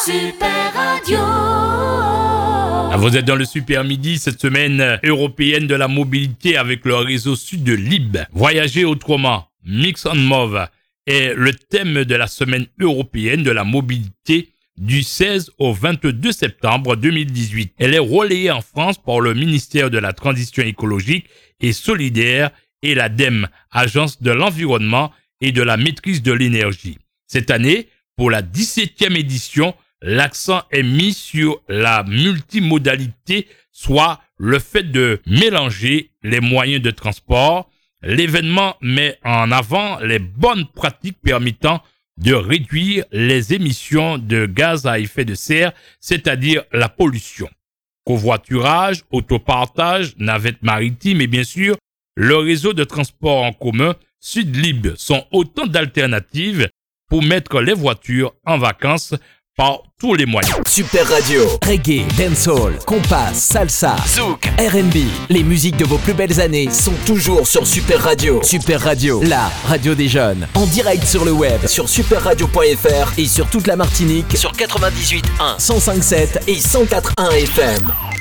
Super Radio. Vous êtes dans le Super Midi, cette semaine européenne de la mobilité avec le réseau Sud de Lib. Voyager autrement, Mix and Move est le thème de la semaine européenne de la mobilité du 16 au 22 septembre 2018. Elle est relayée en France par le ministère de la Transition écologique et solidaire et l'ADEME, Agence de l'environnement et de la maîtrise de l'énergie. Cette année, pour la 17e édition, l'accent est mis sur la multimodalité, soit le fait de mélanger les moyens de transport. L'événement met en avant les bonnes pratiques permettant de réduire les émissions de gaz à effet de serre, c'est-à-dire la pollution. Covoiturage, autopartage, navette maritime et bien sûr, le réseau de transport en commun Sudlib sont autant d'alternatives pour mettre les voitures en vacances par tous les moyens. Super Radio, reggae, dancehall, compas, salsa, zouk, R&B. Les musiques de vos plus belles années sont toujours sur Super Radio. Super Radio, la radio des jeunes. En direct sur le web, sur superradio.fr et sur toute la Martinique, sur 98.1, 105.7 et 104.1 FM.